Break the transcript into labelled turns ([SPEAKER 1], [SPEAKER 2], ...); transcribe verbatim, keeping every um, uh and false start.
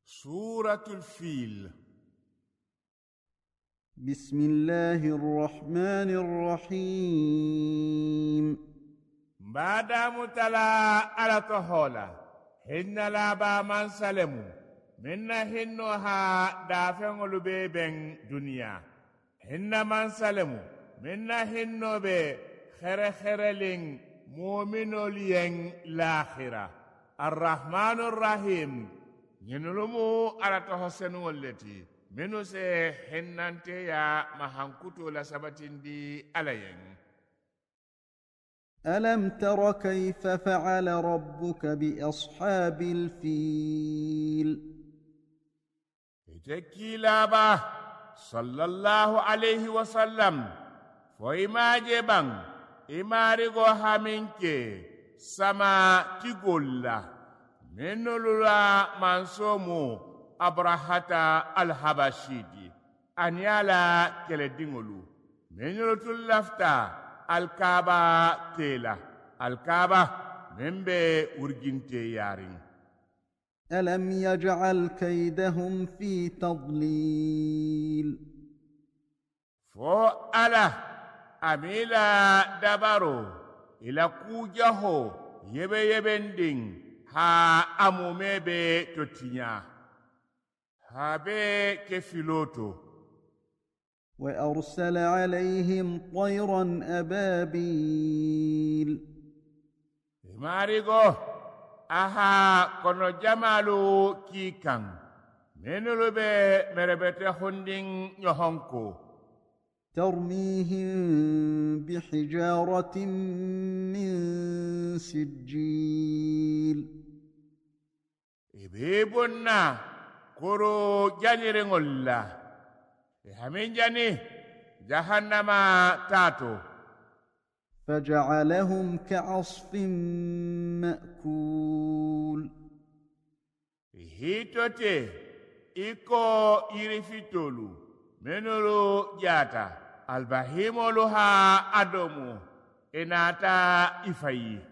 [SPEAKER 1] سورة الفيل.
[SPEAKER 2] بسم الله الرحمن الرحيم.
[SPEAKER 1] بعد متلا على طهولا هن لابا من سلمو من هنوها دافع لبيبن دنيا هن من سلمو من هنو بي خير خيرلين مؤمنو لين لاخرة الرحمن الرحيم ينلمو على تحسن والتي منو سي هنانتي يا مهانكوتو لسبتين دي عليين.
[SPEAKER 2] ألم تر كيف فعل ربك بأصحاب الفيل.
[SPEAKER 1] تكيلابا صلى الله عليه وسلم فإما جبان إما رغو همينك سما تقول منولولا منصومو أبرهة الحبشيدي أنيالا كالدينولو منولو اللفتا الكابا تيلا الكابا منبي ورجنتي يارين.
[SPEAKER 2] ألم يجعل كيدهم في تضليل.
[SPEAKER 1] فو ألا أميلا دبارو إلى كوجهو يبي يبندين ها أمومي بي توتينيا ها بي كفلوتو.
[SPEAKER 2] وأرسل عليهم طيرا أبابيل.
[SPEAKER 1] ماريغو أها كونو جمالو كيكان منولو بي مربتة هندين يهونكو.
[SPEAKER 2] ترميهم بحجارة من سجيل.
[SPEAKER 1] إبيبنا كورو جانيرين الله همين جاني جهنم تاتو.
[SPEAKER 2] فجعلهم كعصف مأكول.
[SPEAKER 1] هيتوتي إيكو إيريفيتولو منولو جاتا البهيمو لها أدومو إناتا إفاي.